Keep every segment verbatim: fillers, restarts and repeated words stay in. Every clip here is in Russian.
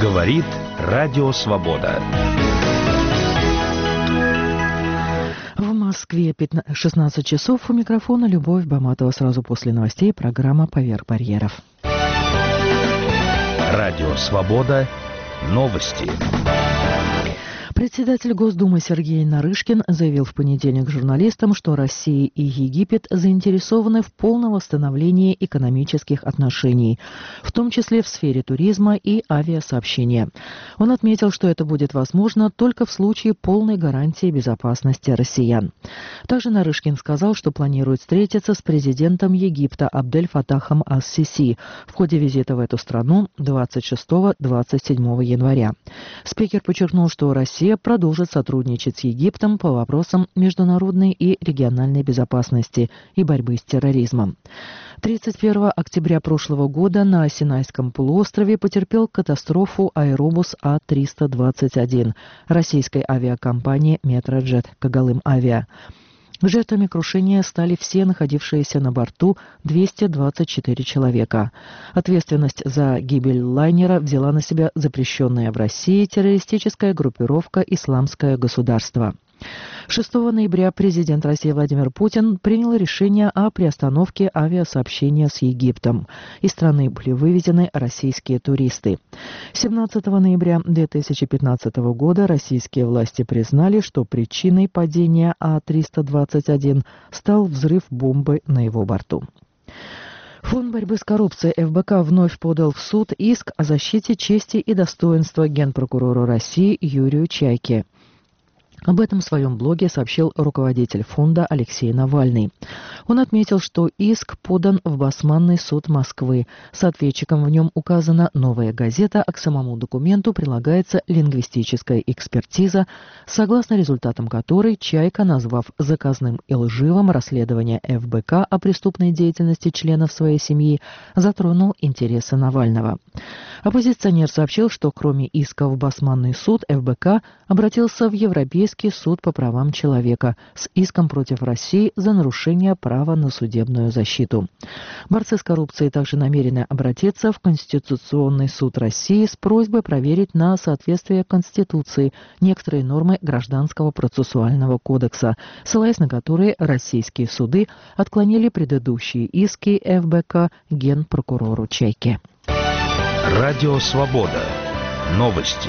Говорит Радио Свобода. В Москве шестнадцать часов. У микрофона Любовь Баматова. Сразу после новостей программа «Поверх барьеров». Радио Свобода. Новости. Председатель Госдумы Сергей Нарышкин заявил в понедельник журналистам, что Россия и Египет заинтересованы в полном восстановлении экономических отношений, в том числе в сфере туризма и авиасообщения. Он отметил, что это будет возможно только в случае полной гарантии безопасности россиян. Также Нарышкин сказал, что планирует встретиться с президентом Египта Абдель-Фатахом ас-Сиси в ходе визита в эту страну двадцать шестого — двадцать седьмого января. Спикер подчеркнул, что Россия продолжит сотрудничать с Египтом по вопросам международной и региональной безопасности и борьбы с терроризмом. тридцать первого октября прошлого года на Синайском полуострове потерпел катастрофу аэробус А триста двадцать один российской авиакомпании «Метроджет» «Когалым Авиа». Жертвами крушения стали все находившиеся на борту двести двадцать четыре человека. Ответственность за гибель лайнера взяла на себя запрещенная в России террористическая группировка «Исламское государство». шестого ноября президент России Владимир Путин принял решение о приостановке авиасообщения с Египтом. Из страны были вывезены российские туристы. семнадцатого ноября две тысячи пятнадцатого года российские власти признали, что причиной падения А триста двадцать один стал взрыв бомбы на его борту. Фонд борьбы с коррупцией эф бэ ка вновь подал в суд иск о защите чести и достоинства генпрокурору России Юрию Чайке. Об этом в своем блоге сообщил руководитель фонда Алексей Навальный. Он отметил, что иск подан в Басманный суд Москвы. С ответчиком в нем указана «Новая газета», а к самому документу прилагается лингвистическая экспертиза, согласно результатам которой Чайка, назвав заказным и лживым расследование эф бэ ка о преступной деятельности членов своей семьи, затронул интересы Навального. Оппозиционер сообщил, что кроме иска в Басманный суд, эф бэ ка обратился в Европейский суд по правам человека с иском против России за нарушение права на судебную защиту. Борцы с коррупцией также намерены обратиться в Конституционный суд России с просьбой проверить на соответствие Конституции некоторые нормы Гражданского процессуального кодекса, ссылаясь на которые российские суды отклонили предыдущие иски эф бэ ка генпрокурору Чайке. Радио Свобода. Новости.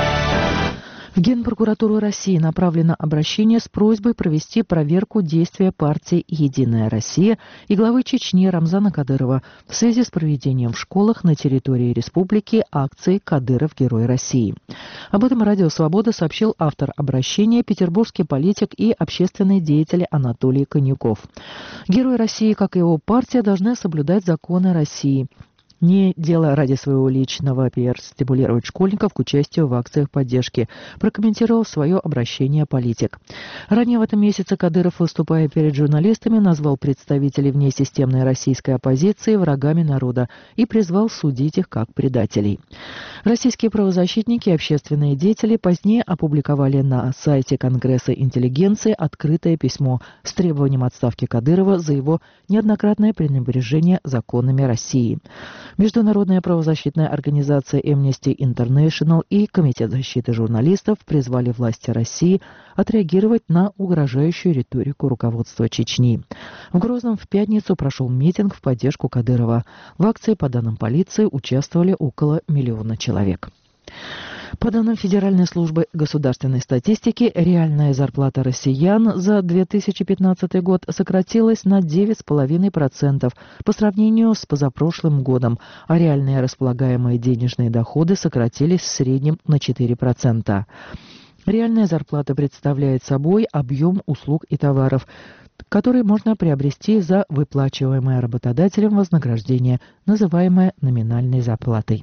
В Генпрокуратуру России направлено обращение с просьбой провести проверку действия партии «Единая Россия» и главы Чечни Рамзана Кадырова в связи с проведением в школах на территории республики акции «Кадыров. Герой России». Об этом Радио Свобода сообщил автор обращения, петербургский политик и общественный деятель Анатолий Конюков. Герой России, как и его партия, должны соблюдать законы России. Не дело ради своего личного пиар стимулировать школьников к участию в акциях поддержки, прокомментировал свое обращение политик. Ранее в этом месяце Кадыров, выступая перед журналистами, назвал представителей внесистемной российской оппозиции врагами народа и призвал судить их как предателей. Российские правозащитники и общественные деятели позднее опубликовали на сайте Конгресса интеллигенции открытое письмо с требованием отставки Кадырова за его неоднократное пренебрежение законами России. Международная правозащитная организация Amnesty International и Комитет защиты журналистов призвали власти России отреагировать на угрожающую риторику руководства Чечни. В Грозном в пятницу прошел митинг в поддержку Кадырова. В акции, по данным полиции, участвовали около миллиона человек. По данным Федеральной службы государственной статистики, реальная зарплата россиян за две тысячи пятнадцатый год сократилась на девять целых пять десятых процента по сравнению с позапрошлым годом, а реальные располагаемые денежные доходы сократились в среднем на четыре процента. Реальная зарплата представляет собой объем услуг и товаров, которые можно приобрести за выплачиваемое работодателем вознаграждение, называемое номинальной зарплатой.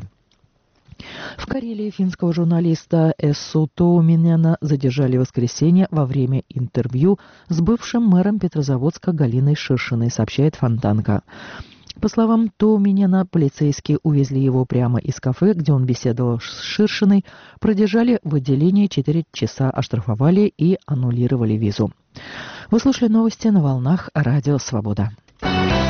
В Карелии финского журналиста Эссу Туоминена задержали в воскресенье во время интервью с бывшим мэром Петрозаводска Галиной Ширшиной, сообщает Фонтанка. По словам Туоминена, полицейские увезли его прямо из кафе, где он беседовал с Ширшиной, продержали в отделении четыре часа, оштрафовали и аннулировали визу. Вы слушали новости на волнах Радио Свобода.